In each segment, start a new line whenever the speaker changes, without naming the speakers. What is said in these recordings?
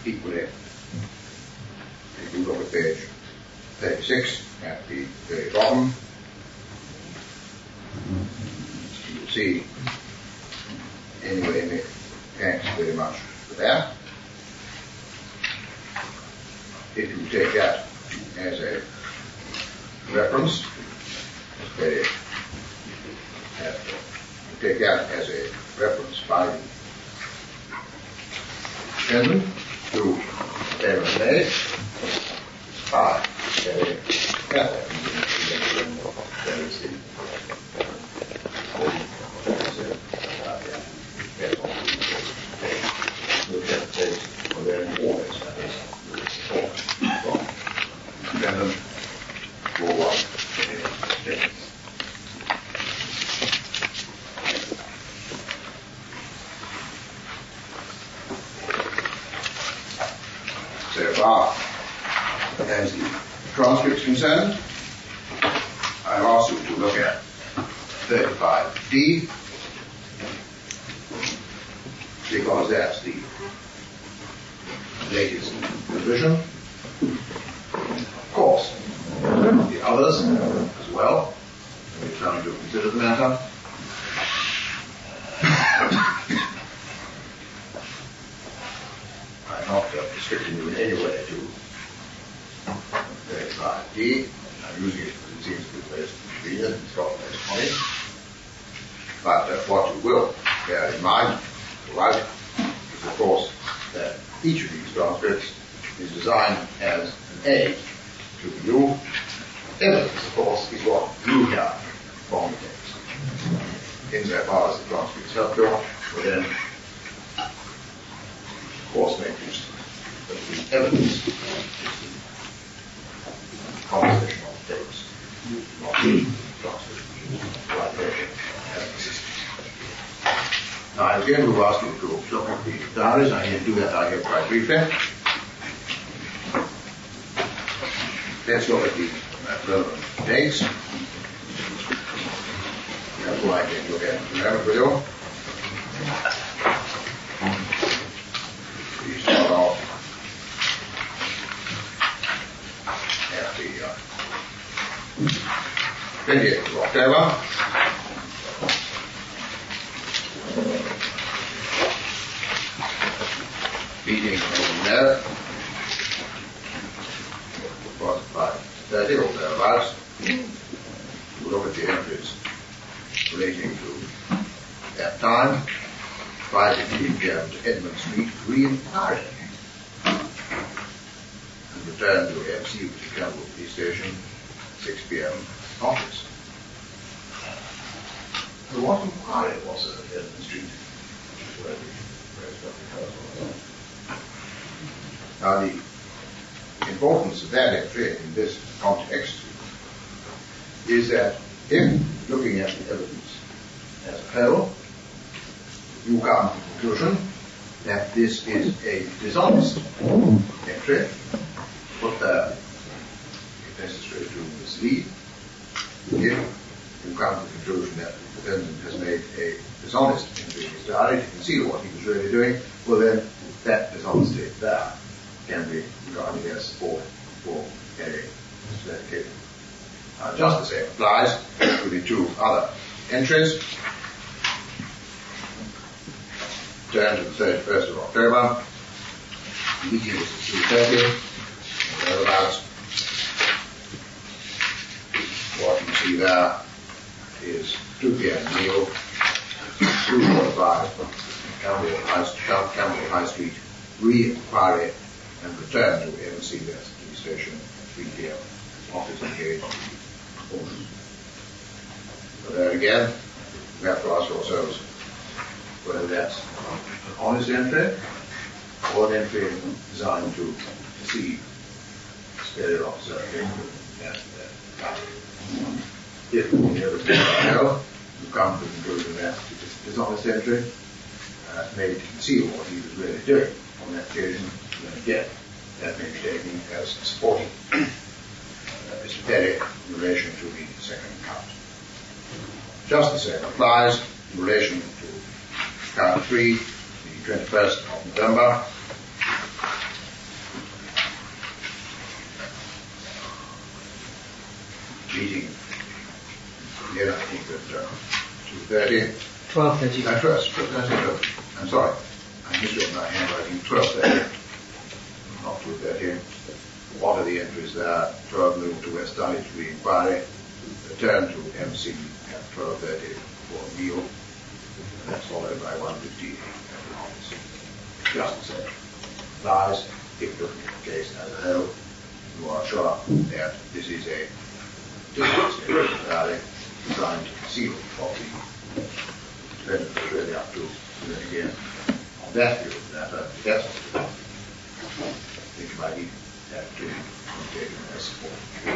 equally. If you look at page 36 at the very bottom, you'll see anyway, thanks very much for that. If you take that as a reference, take that as a reference by Desmond to M&A by so far as the transcript is concerned, I've asked you to look at 35D because that's the latest revision. Of course, the others as well, we're trying to consider the matter. I'm not restricting you in any way to 35D. I'm using it because it seems to be the most convenient, it's got the most money. But what you will bear in mind, right, is of course that each of these transcripts is designed as an aid to you. Evidence, of course, is what you have from the text. Insofar as the transcripts help you, will then, of course, make use of the evidence is the composition of the text, not the transcript, like version as the system. Now, I was going to ask you to look at the diaries. I'm going to do that, I hope, quite briefly. Let's look at the relevant dates. That's what I'm going to look at in a moment with you. We start off at the 20th of October. Meeting, as you know, was by 30 or thereabouts. We look at the entries relating to that time. 5:15 p.m. to Edmund Street, Green Park, and return to MC, which is Campbell Police Station, 6 p.m. office. So what inquiry was it at Edmund Street? Where the Now, the importance of that entry in this context is that if looking at the evidence as a whole, you come to the conclusion that this is a dishonest entry, put there, if necessary, to mislead. If you come to the conclusion that the defendant has made a dishonest entry in his diary to conceal what he was really doing, well then, that dishonesty there can be regarded as support for a misleading. Just the same applies to the two other entries. Turn to the 31st of October. The meeting was at 3:30. Thereabouts. What you see there is 2 p.m. meal, 2:45 Campbell High Street, re-inquiry and return to MC West Police Station at 3 p.m. Office engaged. But there again, we have to ask ourselves whether that's an honest entry or an entry designed to deceive the superior officer. If on the other hand, you come to the conclusion that it's a dishonest entry, maybe to conceal what he was really doing on that occasion, then again, that may be taken as supporting Mr. Perry in relation to the second count. Just the same applies in relation to count 3, the 21st of November. at 2:30.
12:30.
At first, 12:30. I'm sorry. I misread my handwriting. 12:30. Not 2:30. What are the entries there? 12 moved to West Dulwich for the inquiry. Return to MC at 12:30 for a meal. And that's followed by 1:15. Just the same. Lies, if looking at the case as a whole, you are sure that this is a entirely designed seal of the defendant is really up to. Then again, on that view of the matter, that's what I think you might even have to take it as support.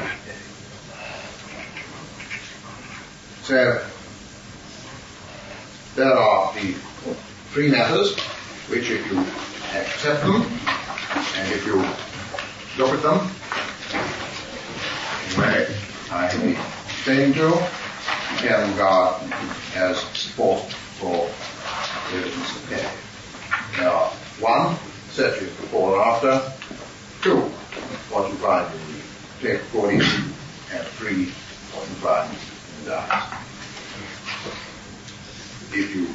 So, there are the three matters which, if you accept them and if you look at them in the way I have been saying to, you can regard as support for the evidence of pay. There are 1, searches before and after; 2, what you find in the tape recording; and 3, what you find in the diaries. If you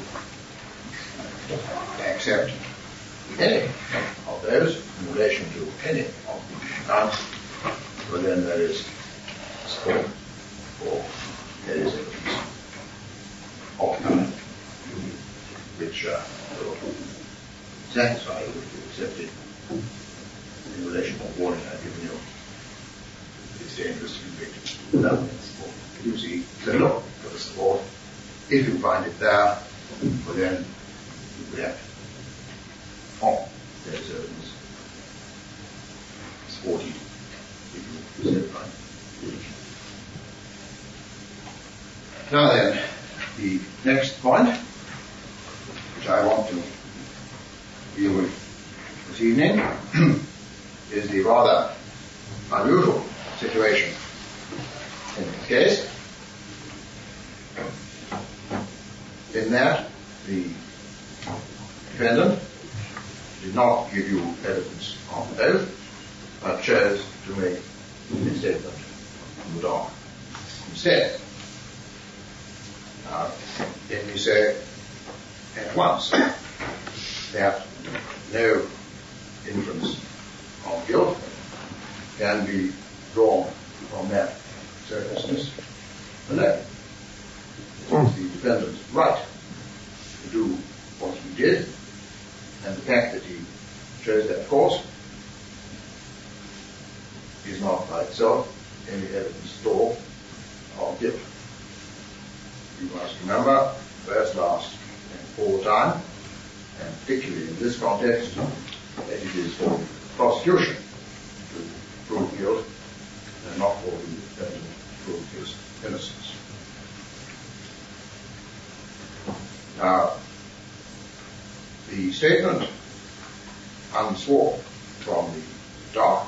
accept any of those in relation to any of the accounts, well then there is support for there is evidence of kind which will satisfy you if you accept it in relation to the warning I've given you. It's dangerous to convict without any support. You see, so look for the support. If you find it there, well then you react on there is evidence supported if you so find it. Now then, the next point which I want to deal with this evening is the rather unusual situation in this case, in that the defendant did not give you evidence on oath, but chose to make a statement from the dock instead. Now, let me say at once that no inference of guilt can be drawn from that circumstance alone. It was the defendant's right to do what he did, and the fact that he chose that course is not by itself any evidence at all of guilt. You must remember, first, last, and all the time, and particularly in this context, that it is for the prosecution to prove guilt and not for the defendant to prove his innocence. Now, the statement unsworn from the dock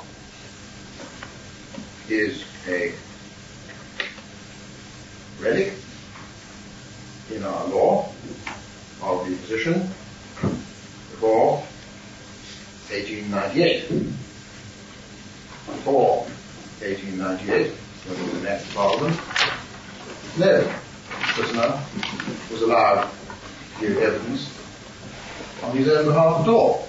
is a relic in our law of the position before 1898. Before 1898, when it was an act of Parliament, no prisoner was allowed to give evidence on his own behalf at all.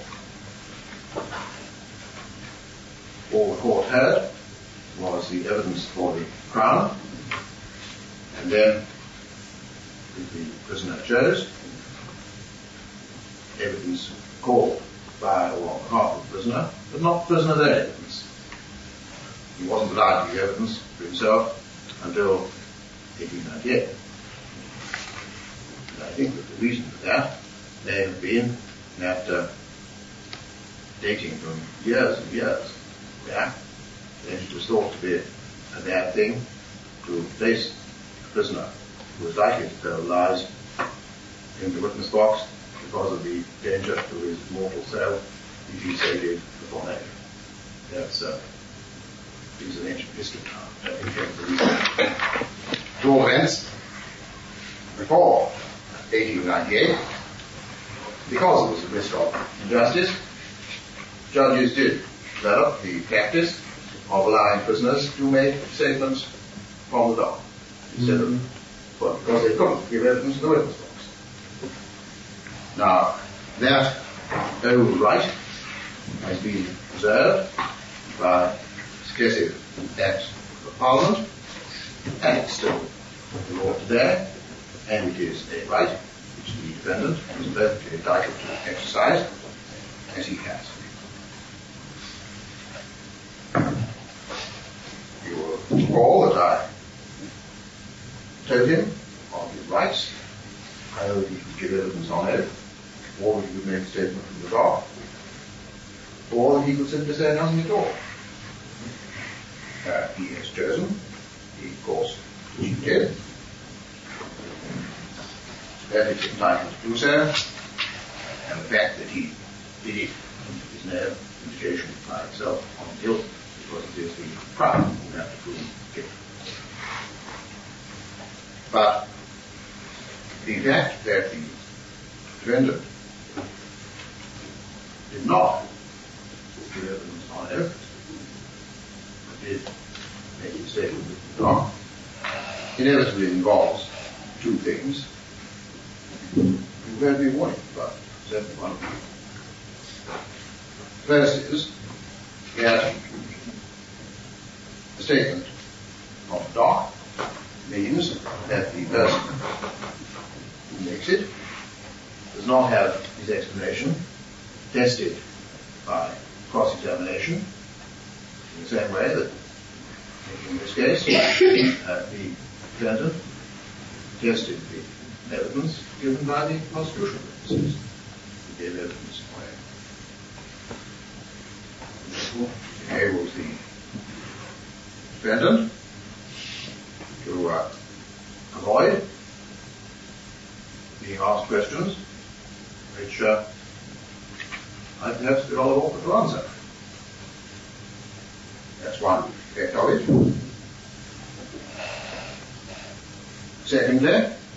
All the court heard was the evidence for the Crown, and then, if the prisoner chose, evidence called by or on behalf of the prisoner, but not the prisoner's own evidence. He wasn't allowed to give evidence for himself until 1898. And I think that the reason for that may have been that dating from years and years back, that it was thought to be a bad thing to place a prisoner who was likely to tell lies in the witness box because of the danger to his mortal self if he so did before that. That's is an ancient history now. I think that's the reason. At all events, before 1898, because it was a risk of injustice, judges did develop the practice of allowing prisoners to make statements from the dock instead of Well, because they couldn't give evidence in the witness box. Now, that old right has been preserved by successive acts of Parliament, and it's still the law today, and it is a right which the defendant is perfectly entitled to exercise, as he has. You will recall that I told him of his rights, how he could give evidence on oath, or that he could make a statement from the dock, or that he could simply say nothing at all. He has chosen the course which he did. That is entitled to do so, and the fact that he did it is no indication by itself on guilt, because it is the Crown who have to prove guilt. But the fact that the defendant did not give evidence on oath, but did make a statement with the dock, inevitably involves two things. You won't be warning, but certainly one of them. First is that the statement on the dock means that the person who makes it does not have his explanation tested by cross-examination in the same way that, in this case, the defendant tested the evidence given by the prosecution witnesses who gave evidence away. Therefore, it enables the defendant to avoid being asked questions which might perhaps be rather awkward to answer. That's one effect of it. Secondly,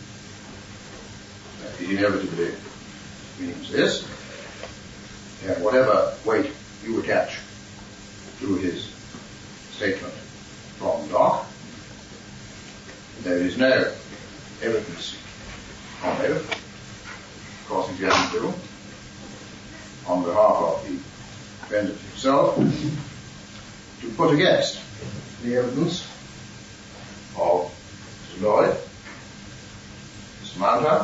it inevitably means this, that whatever weight you attach to his statement from the dock, there is no evidence on oath, cross-examined to, on behalf of the defendant himself, to put against the evidence of Mr. Lloyd, Mr. Mounter,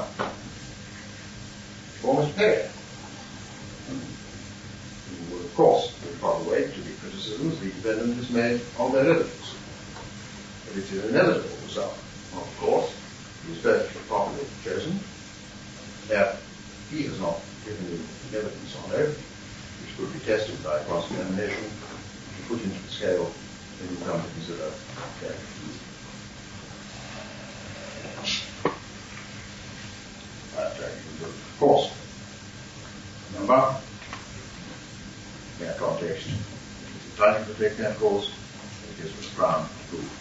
or Mr. Perry. You will, of course, give proper weight to the criticisms the defendant has made on their evidence. But it is an inevitable result, of course, he is perfectly properly chosen, that he has not given you evidence on oath, which could be tested by cross-examination, and put into the scale when you come to consider that. Of course, remember, in that context, it is entitled to take that course, it gives us ground to prove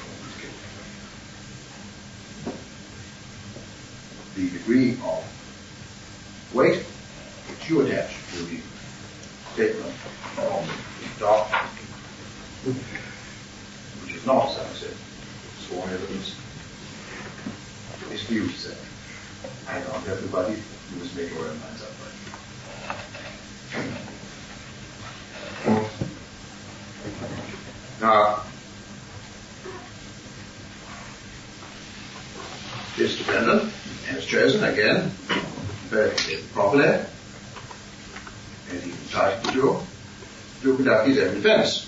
the degree of weight which you attach to the statement on the dock, which is not, as I said, sworn evidence, is for you to say. I can't everybody, you must make your own minds up right. Now, this defendant has chosen again, perfectly properly, as he's entitled to do, to conduct his own defense.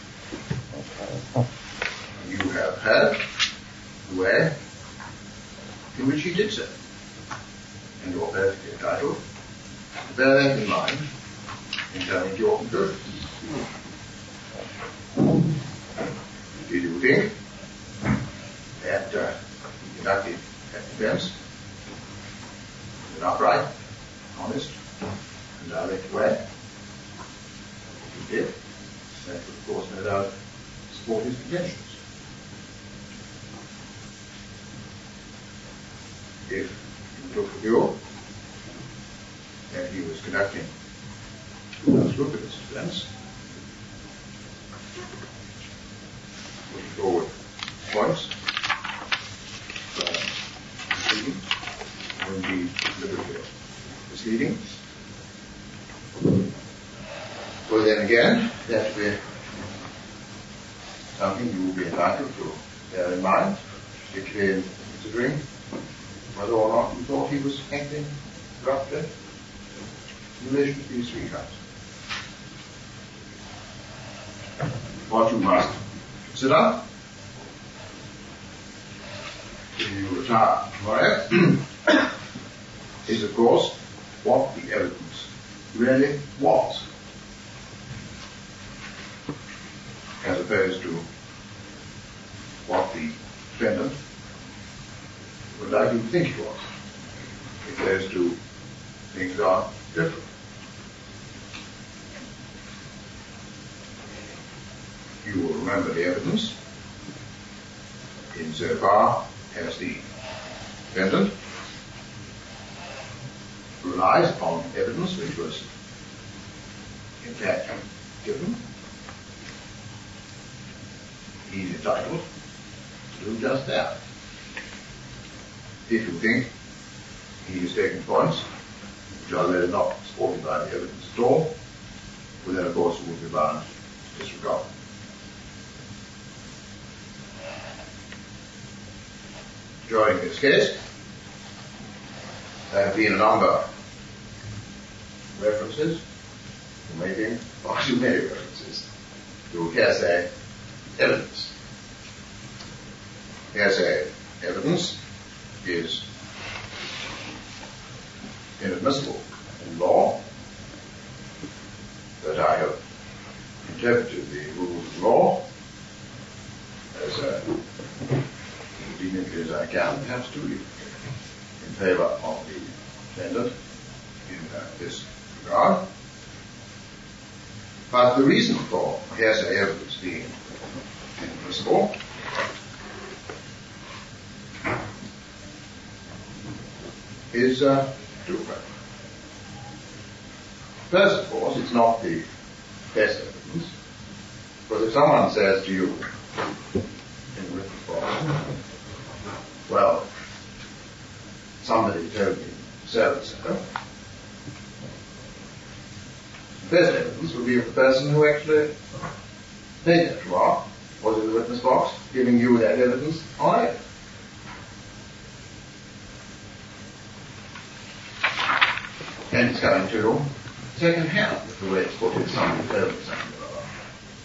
You have heard the way in which he did so, and you're perfectly entitled to bear that in mind in coming to your conclusion. Did you think that he conducted that defense in an upright, honest, and direct way? If he did, that would, of course, no doubt support his contentions. If you took the view that he was conducting unscrupulous defense, putting forward points Well, then again, that will be something you will be entitled to bear in mind, particularly in considering whether or not you thought he was acting corruptly in relation to these three kinds. What you must consider, if you retire tomorrow, is of course what the evidence really was, as opposed to what the defendant would like you to think it was, if those two things are different. You will remember the evidence insofar as the defendant relies upon evidence which was in fact given. He is entitled to do just that. If you think he is taking points which are really not supported by the evidence at all, well then of course you will be bound to disregard them. During this case, there have been a number of references, maybe far too many references, to hearsay evidence. Hearsay evidence is inadmissible in law, but I have interpreted the rules of law as conveniently as I can, perhaps too in favour of the defendant in this regard. But the reason for hearsay evidence being inadmissible is twofold. First, of course, it's not the best evidence, because if someone says to you in the witness box, well, somebody told me so and so, the best evidence would be of the person who actually made that remark, was in the witness box, giving you that evidence on it. And it's going to second hand, if the way it's put it, somebody told me something or other.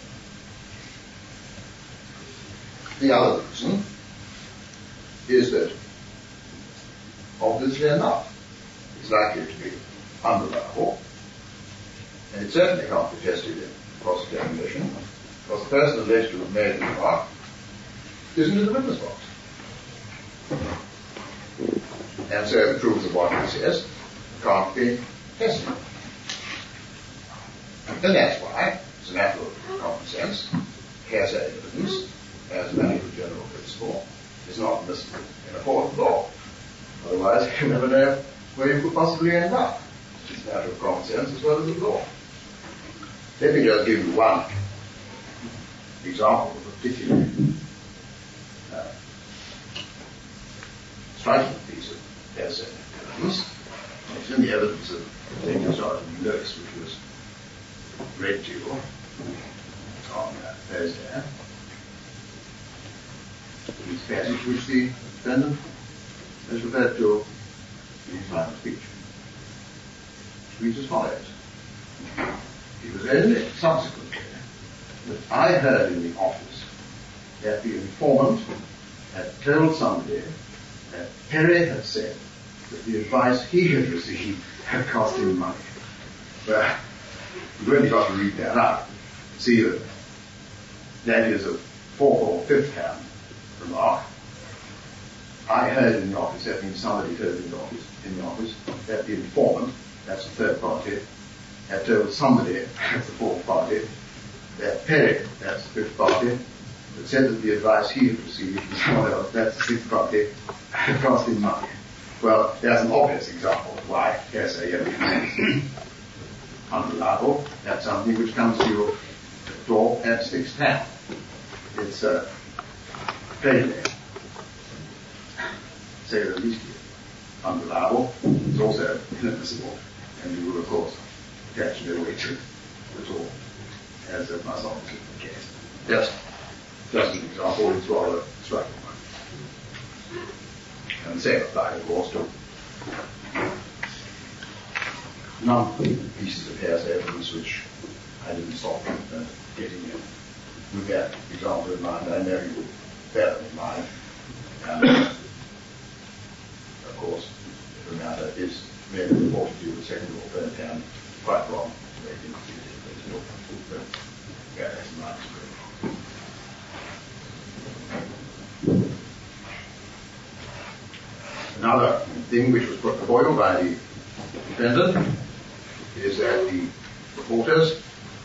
The other reason is that obviously enough it's likely to be unreliable, and it certainly can't be tested in cross-examination, because the person alleged to have made the remark isn't in the witness box. And so the truth of what he says can't be tested. And that's why, as a matter of common sense, hearsay evidence, as a matter of general principle, is not admissible in a court of law. Otherwise, you never know where you could possibly end up. It's a matter of common sense as well as of law. Let me just give you one example of a particularly striking piece of hearsay evidence. It's in the evidence of Daniel Sergeant Lewis, which was read to you on Thursday. This passage which the defendant has referred to in his final speech. It reads as follows. It was only subsequently that I heard in the office that the informant had told somebody that Perry had said that the advice he had received had cost him money. Well, you've really got to read that out to see that that is a fourth or fifth hand remark. I heard in the office, that means somebody heard in the office, that the informant, that's the third party, had told somebody, that's the fourth party, that Perry, that's the fifth party, that said that the advice he had received from someone else, that's the sixth party, had cost him money. Well, there's an obvious example of why hearsay evidence is unreliable. That's something which comes to your door at sixth hand. It's plainly, say the least, unreliable. It's also inadmissible, and you will, of course, attach no weight to it at all, as it must obviously be the case. Just an example, it's rather striking one. And the same applies, of course, to non-pieces of hearsay evidence which I didn't stop getting in. With that example in mind, I know you bear them in mind. And of course, the matter is really reported to you the second or third hand, quite wrong. They didn't see it, but yeah, that's my experience. Another thing which was put before you by the defendant is that the reporters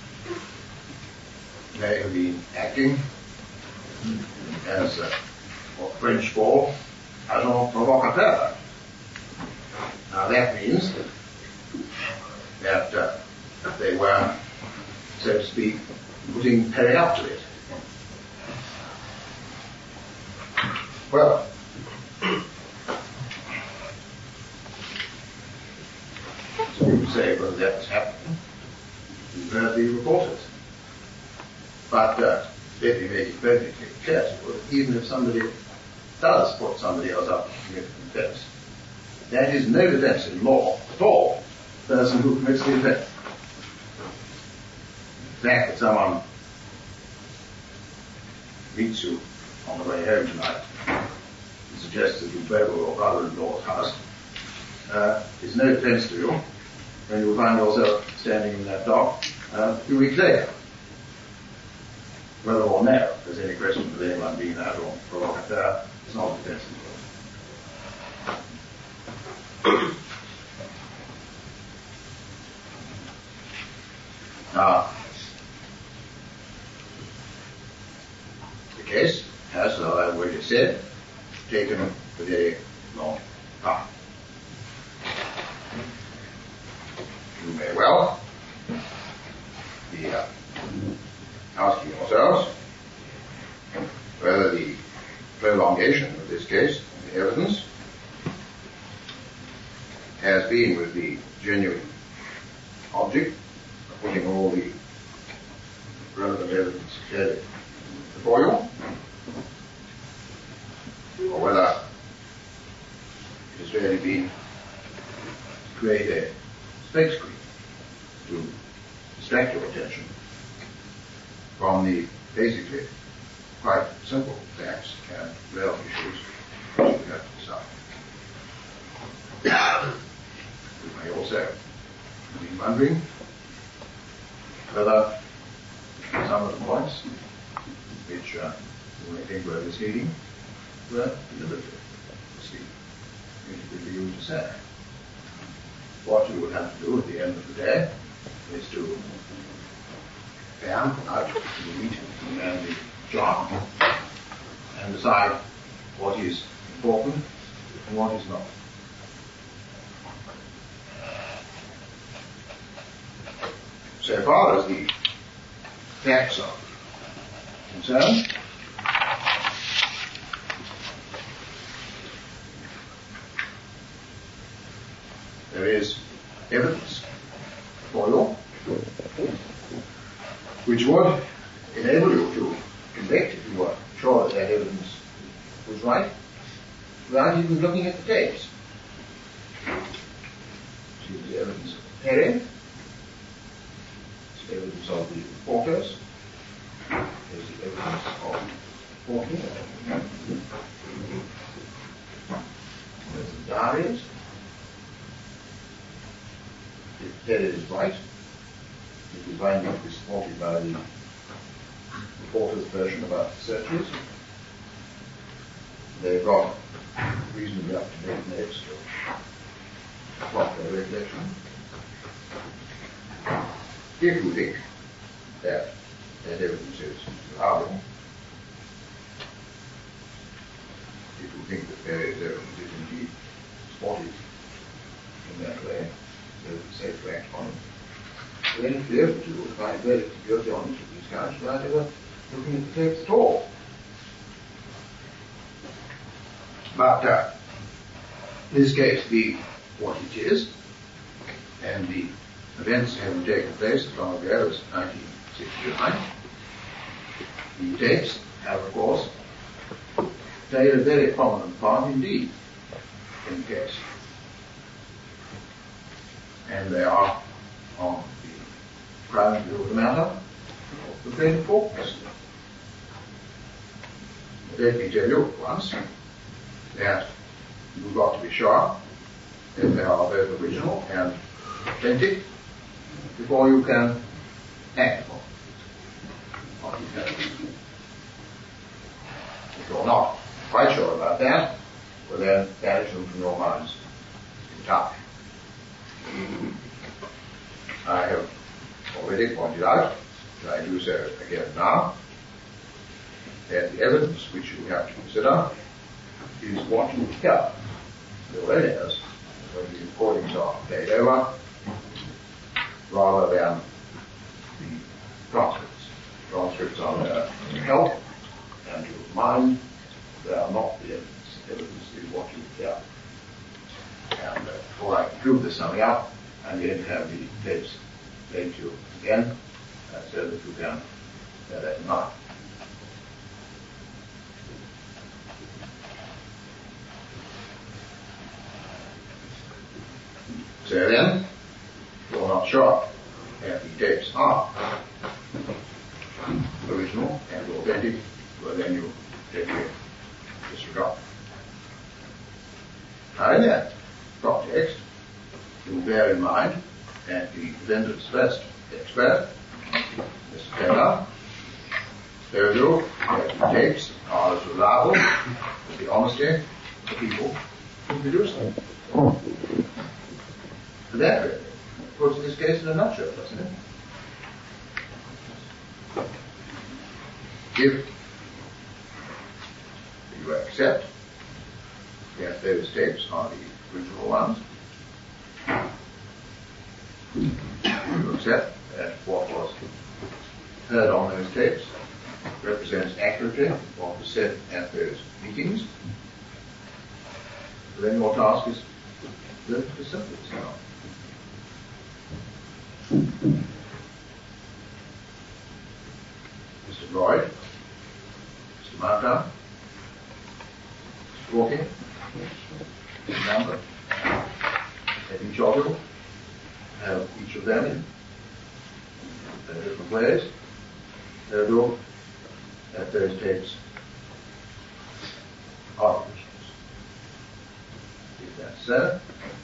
may have been acting as what French call agent provocateur. Now that means that they were, so to speak, putting Perry up to it. Well, so you would say, well, that's happening. You've heard the reporters. But let me make it perfectly clear to you, even if somebody does put somebody else up to commit an offence, that is no defence in law at all, the person who commits the offence. The fact that someone meets you on the way home tonight and suggests that you burgle your brother-in-law's house is no defence to you when you find yourself standing in that dock a few weeks later. Whether or no there's any question of anyone being out or provocateur, it's not a defence in law. Now, the case has, as I've already said, taken a very long time. You may well be asking yourselves whether the prolongation of this case, the evidence, has been with the genuine object of putting all the relevant evidence clearly before you, or whether it has really been to create a smokescreen to distract your attention from the basically quite simple facts and real issues which you have to decide. You may also be wondering whether some of the points which you may think were misleading were deliberately misleading, which would be used to say. What you would have to do at the end of the day is to fan out the wheat and the job and decide what is important and what is not. So far as the facts are concerned, there is evidence for you which would enable you to convict if you were sure that evidence was right, without even looking at the tapes. See, there's evidence of Perry, there's evidence of the reporters, there's the evidence of Porky, there's the diaries. If Perry is right, it is likely to be supported by the reporter's version about the searches. They've got reasonably up-to-date notes to plot their recollection. If you think that evidence is reliable, if you think that Perry's evidence is indeed spotted in that way, so it's safe to act on it, then if you're able to find verdict guilty on each of these counts without ever looking at the tapes at all. But in this case, be what it is, and the events having taken place as long ago as 1969. The tapes have, of course, played a very prominent part indeed in the case. And they are, on the ground view of the matter, of great importance. Let me tell you once that you've got to be sure that they are both original and authentic before you can act upon them. If you're not quite sure about that, well then banish them from your minds entirely. I have already pointed out, and I do so again now, that the evidence which you have to consider is what you hear, your own ears, when the recordings are played over, rather than the transcripts. Transcripts are there to help and to remind. They are not the evidence. Evidence is what you hear. And before I conclude this summing up, I'm going to have the tapes played to you again, so that you can bear that in mind. So then, you're not sure that the tapes are original and authentic, well then you take it disregard. Now in that context, you bear in mind that the defendant's first expert, Mr. Taylor, told you that the tapes are as reliable as the honesty of the people who produce them. So that really puts this case in a nutshell, doesn't it? If you accept that those tapes are the original ones, you accept that what was heard on those tapes represents accurately what was said at those meetings, then your task is relatively simple now. Mr. Lloyd, Mr. Martin, Mr. Walking, Mr. Lambert, and each of you have each of them in different ways. They'll look at those tapes are originals. If that's so,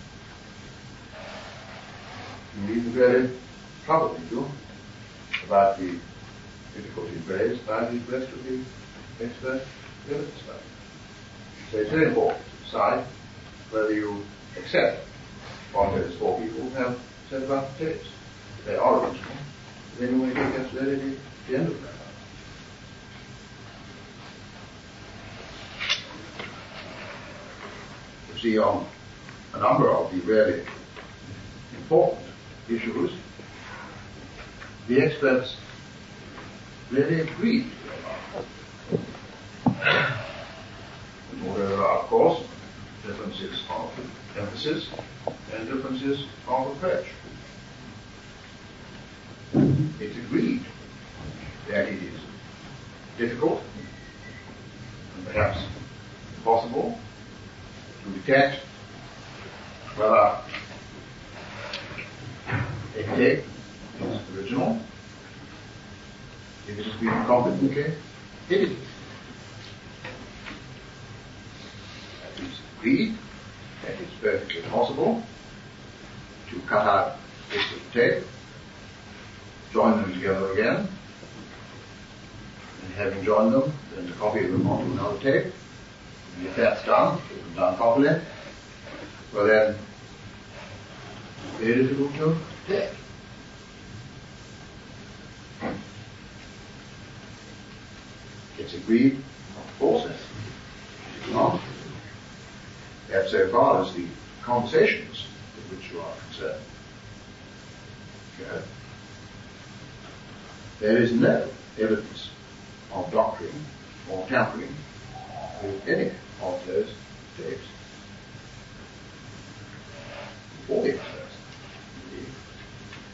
you need to very trouble you about the difficulties raised by the rest of the expert evidence study. So it's very important to decide whether you accept what those four people have said about the tapes. If they are original, then you may think that's really the end of the matter. You see, on a number of the really important issues, the experts really agreed. There are, of course, differences of emphasis and differences of approach. It's agreed that it is difficult and perhaps impossible to detect whether a tape is original if it has been competently edited. That is agreed that it's perfectly possible to cut out bits of tape, join them together again, and having joined them, then to copy them onto another tape. And if that's done, if it's done properly, well then, it's very difficult to detect. It's agreed also, it's not, that so far as the conversations with which you are concerned go, there is no evidence of doctoring or tampering with any of those tapes. All the experts, indeed,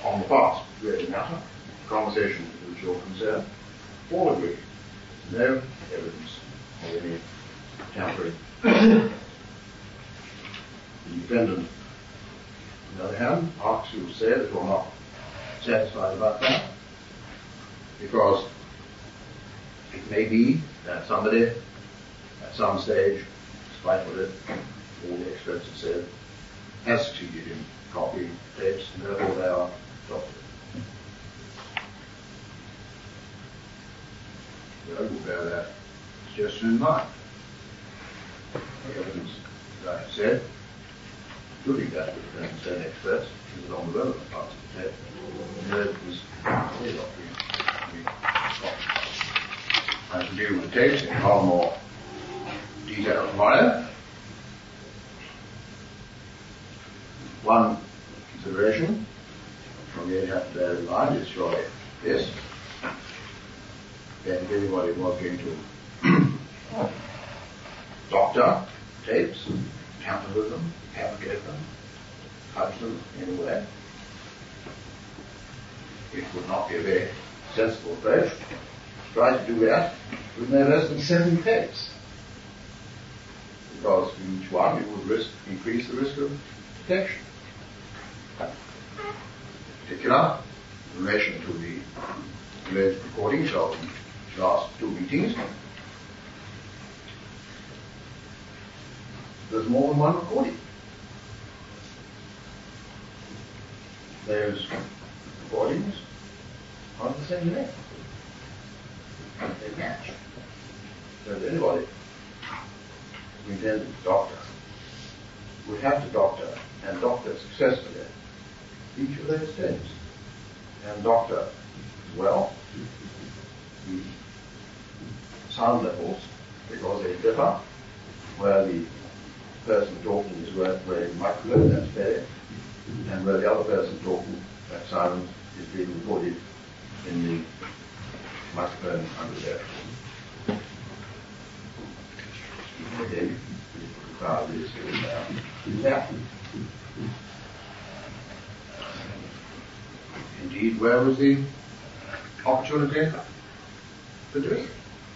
on the past really matter, conversations which you're concerned, all agree. No evidence of any tampering. The defendant, on the other hand, asks you to say that you're not satisfied about that, because it may be that somebody at some stage, despite what all the experts have said, has succeeded in copying tapes, and therefore they are adopted. So you bear that suggestion in mind. The evidence, as I have said, including that of the defendant's own experts, is on the relevant parts of the tape. The evidence is I shall deal with the tapes in far more detail tomorrow. One consideration from the have to bear in mind is surely this: that if anybody was going to doctor tapes, tamper with them, fabricate them, touch them in a way, it would not be a very sensible approach to try to do that with no less than 7 tapes. Because in each one you would increase the risk of detection. In particular, in relation to the alleged recordings of the last 2 meetings, there's more than one recording. Those recordings are the same length. They match. So that anybody who intended to doctor would have to doctor, and doctor successfully, each of those tapes. And doctor as well the sound levels, because they differ, where the person talking is wearing a microphone, that's fair, and where the other person talking, that sound is being recorded in the microphone under there. Again, the crowd is there. Indeed, where was the opportunity to do it?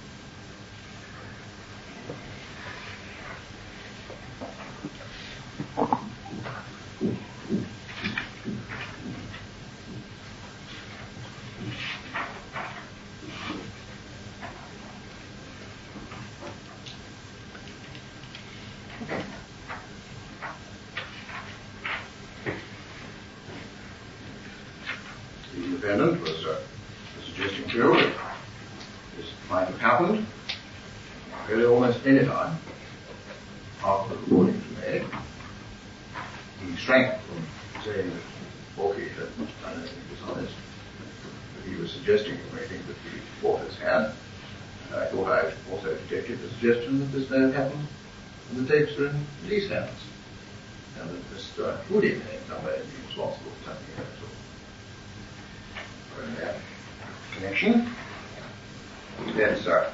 The defendant was suggesting to you that this might have happened really almost any time after the recording was made. He shrank from saying that Borky had done anything dishonest, but he was suggesting anything that the authors had. And I thought I also detected the suggestion that this may have happened when the tapes were in police hands, and that Mr. Woody may in some way be responsible for something of that sort. In that connection, then, sir,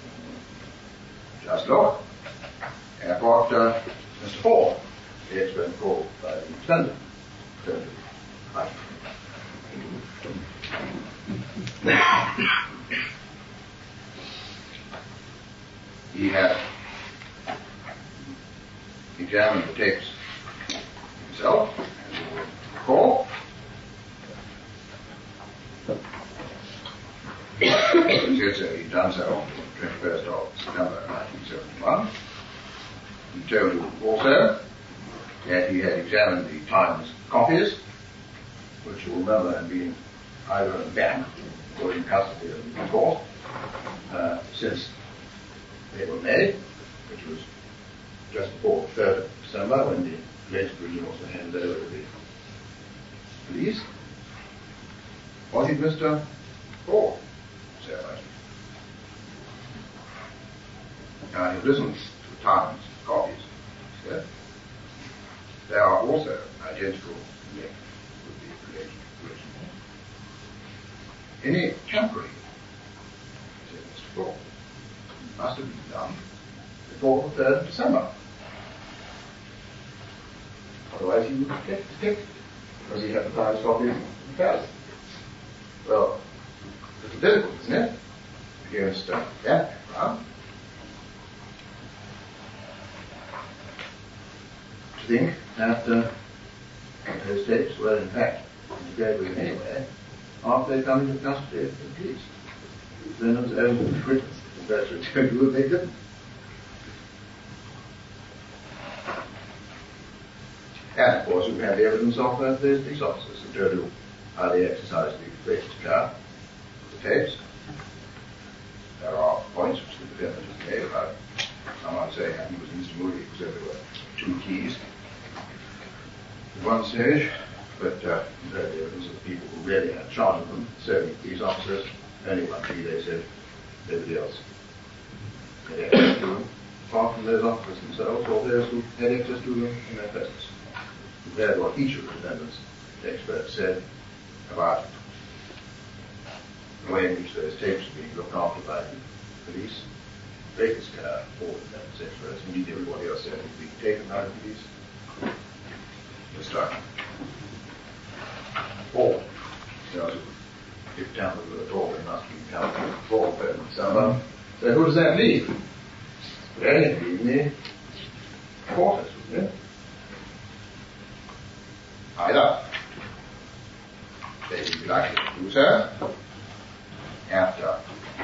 just look at what Mr. Ford, the expert called by the defendant, turned to right. He had examined the tapes himself, as you will recall. He'd done so on the 21st of September 1971. He told you also that he had examined the Times copies, which you will remember had been either in the bank or in custody of the court since they were made, which was just before the 3rd of December when the alleged version was handed over to the police. What did Mr. Ford say about it? Now, he listens to the Times copies, he said. They are also identical in length with the alleged original. Any tampering, said Mr. Ford, must have been done before the 3rd of December. Otherwise he would get detected, because he had the Times copies fallacy. Well, it's difficult, isn't it? Against that background, to think that those tapes were in fact integrated anyway after they come into custody of the police. Defendant's own witness, if that's what you're going to do, they didn't. And of course, we have the evidence of those police officers who told you how they exercised the greatest care of the tapes. There are points which the defendant has made about someone saying he was in Mr. Moody because there were 2 keys at one stage, but the evidence of the people who really had charge of them, serving police officers, only 1 key, they said, nobody else had access to them, apart from those officers themselves or those who had access to them in their presence. Compared to what each of the defendants, the experts, said about the way in which those tapes were being looked after by the police, greatest care for the defendants' experts. Indeed, everybody else said it was being taken by the police. Mr. Paul, if down the door, they must be down the floor, so who does that leave? Well, it leaves me quarters, wouldn't it? Either they would be likely to do so after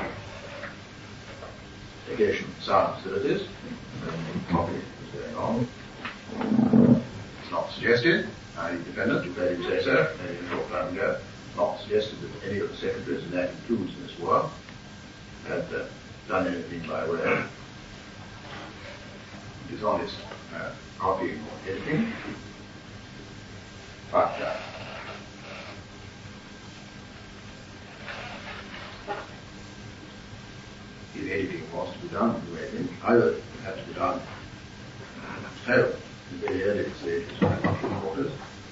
negation of sound facilities, when copy is going on. It's not suggested, the defendant, you clearly say so, maybe a short time ago, not suggested that any of the secretaries, and that includes Miss Work, had done anything by way of dishonest copying or editing. But if editing was to be done, either it had to be done in the very early stages by copy reporters,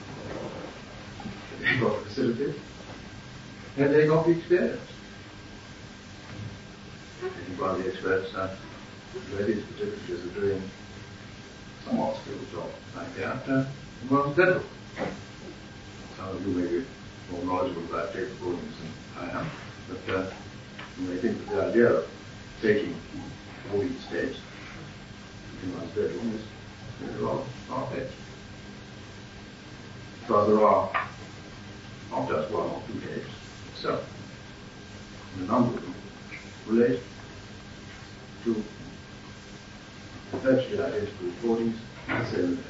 they got the facilities, and they got the experience. I think one of the experts ready the difficulties of doing somewhat skilled job like that was federal. Some of you may be more knowledgeable about tape recordings than I am, but you may think that the idea of taking all these tapes in one's bedroom is a lot far-fetched. Because there are not just 1 or 2 tapes itself, and a number of them relate to virtually identical recordings and same events.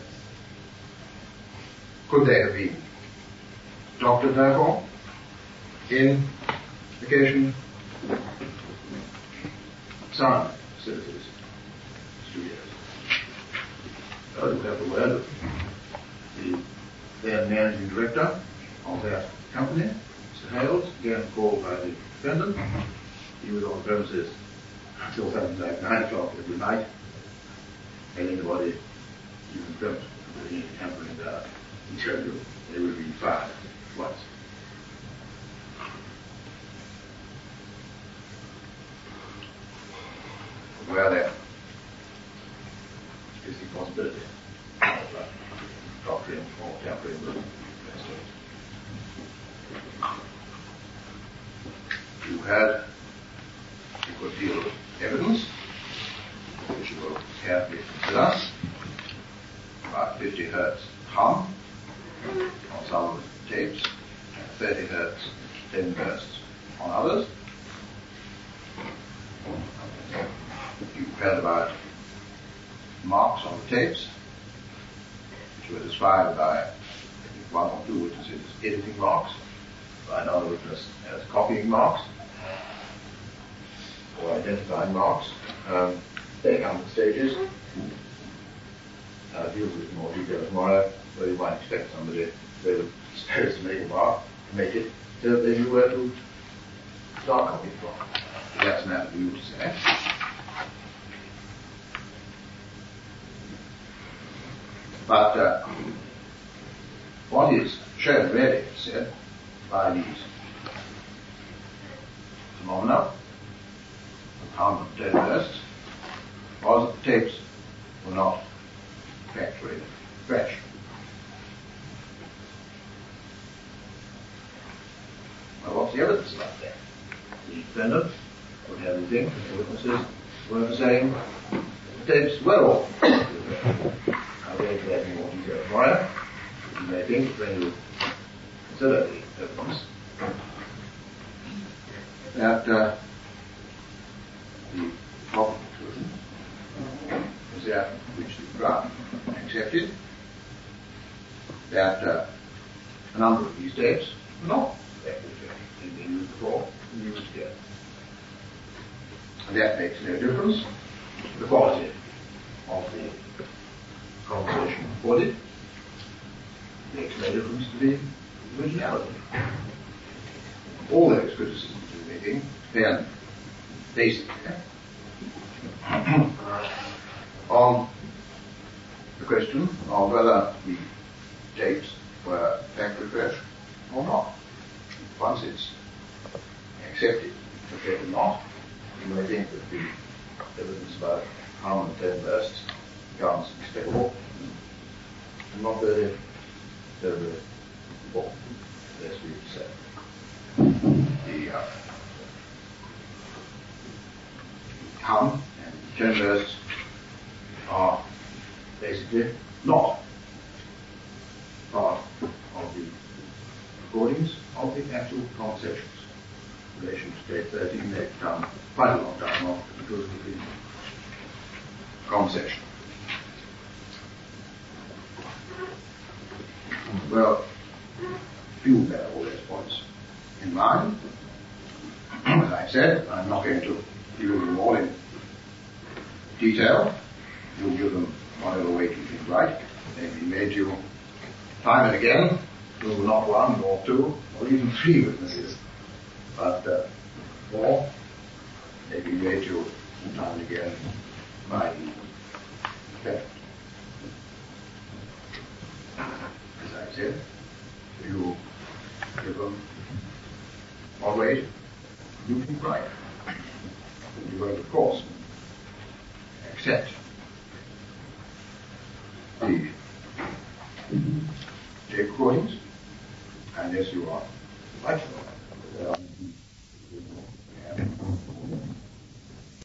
Could they have been doctored, therefore, in occasion sound facilities, studios? You have the word of the then managing director of that company, Mr. Hales, again called by the defendant. He was on the premises until something like 9 o'clock every night, and anybody even dreamt of any tampering there, he told you they would be fired once. Well then, is the possibility of doctrine or tampering with you had a good deal of evidence, which you will carefully consider, about 50 hertz hum on some of the tapes, 30 hertz, 10 hertz on others. You heard about marks on the tapes, which were described by 1 or 2 witnesses as editing marks, by another witness as copying marks, or identifying marks. They come in stages. I'll deal with it in more detail tomorrow, where you might expect somebody they were supposed to make a mark, make it, so they knew where to start copying from. That's an avenue to say. But what is shown really, said, by these phenomena of hum and 10 hertz was that the tapes were not factory fresh. the evidence about that? The defendant would have you think that the witnesses were saying the tapes were all. I'll go into that in more detail tomorrow. You may think when you consider the evidence that the proper conclusion is that which the Crown accepted, that a number of these tapes were not been used before and used here. And that makes no difference to the quality of the conversation recorded. It makes no difference to the originality. All those criticisms we're making depend basically on the question of whether the tapes were factory fresh or not. Once it's accepted that they were not, you may think that the evidence about harm and 10 bursts becomes expectable and not very important, as we've said. The hum and 10 bursts are basically not part of the recordings of the actual conversations. In relation to tape 13, they've come quite a long time after the conclusion of the conversation. Well, do bear all those points in mind. As I said, I'm not going to give them all in detail. You'll give them whatever weight you think right. They've been made to you time and again, through not one or two or even three witnesses, but more. They've been made to you time and again by the defendant. As I said, you give them one weight, you think right. You will, of course, accept the tape recordings